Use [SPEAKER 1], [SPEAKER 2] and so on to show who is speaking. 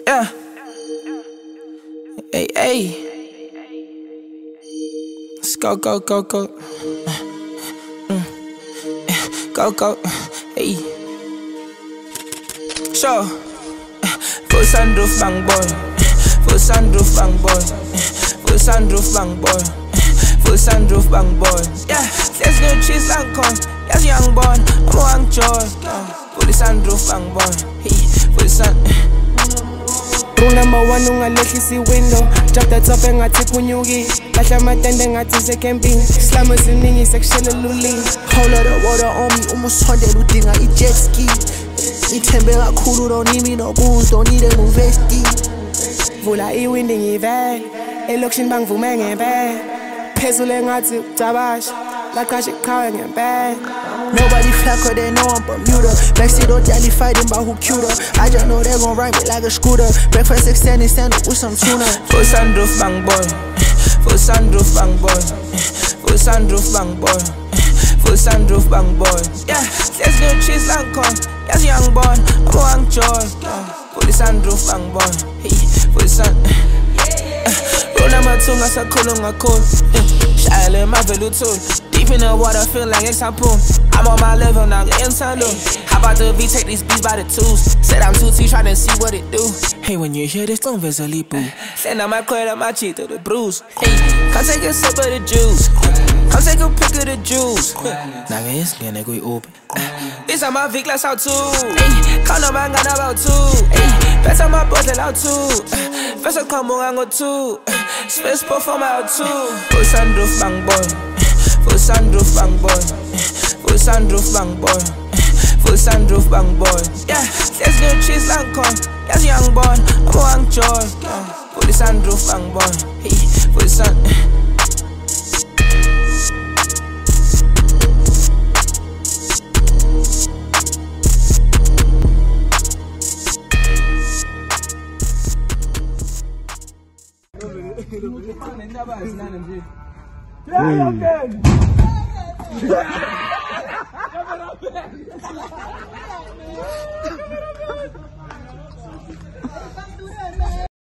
[SPEAKER 1] Yeah. Hey, hey. Let's go, go, go, go. Go, go. Hey. Sure. Full sunroof bang boy. Full sunroof bang boy. Full sunroof bang boy. Full sunroof bang boy. Yeah. There's no cheese like corn. Yes, young boy. I'm a young joy. Full sunroof bang boy. Hey. Full sun.
[SPEAKER 2] Rule number one, ungalehlisa window. Drop the top engathi kunyuki. Lahla amatende engathi se-camping. Slama ziningi sekushela lulini.
[SPEAKER 3] Whole lot of water on me, umusondela udinga i-jet ski. Ithembe kakhulu, don't need me no booze, don't need a new vesti.
[SPEAKER 2] Vula iwindi ngivele, elokishini bangivume ngempela. Phezulu engathi ucabasha, laqasha iqhawe ngempela.
[SPEAKER 3] Nobody flacker, they know I'm Bermuda. Backseat or daddy fighting about who cuter. I just know they gon' ride me like a scooter. Breakfast extended sandwich with some tuna.
[SPEAKER 1] Full sunroof bang boy. Full sunroof bang boy. Full sunroof bang boy. Full sunroof bang boy. Yeah, there's no cheese like corn. Yes, young boy, I'm a young joy. Full sunroof bang boy. Hey, full sun. Roll number two, ngasakhulunga cool. Shayela emavelu tool. Deep in the water, feel like it's harpoon. I'm on my level now, getting saloon. How about the V, take these beats by the tools. Said I'm 2T, tryna see what it do. Hey, when you hear this, don't visually boo. Send out my credit, my cheek to the bruise. Hey, come take a sip of the juice. Come take a pick of the juice. Now it's gonna go open. This time my V glass out too. Hey, count up, I got about two. Hey, better my bottle out too. First I come on, I go two. Space perform out too. Full sunroof bang boy. Full sunroof bang boy. Full sunroof bang boy. Full sunroof bang boy. Yeah, there's no cheese like corn. Yes, young boy, I'm a young joy. Full sunroof bang boy. Hey, full sun.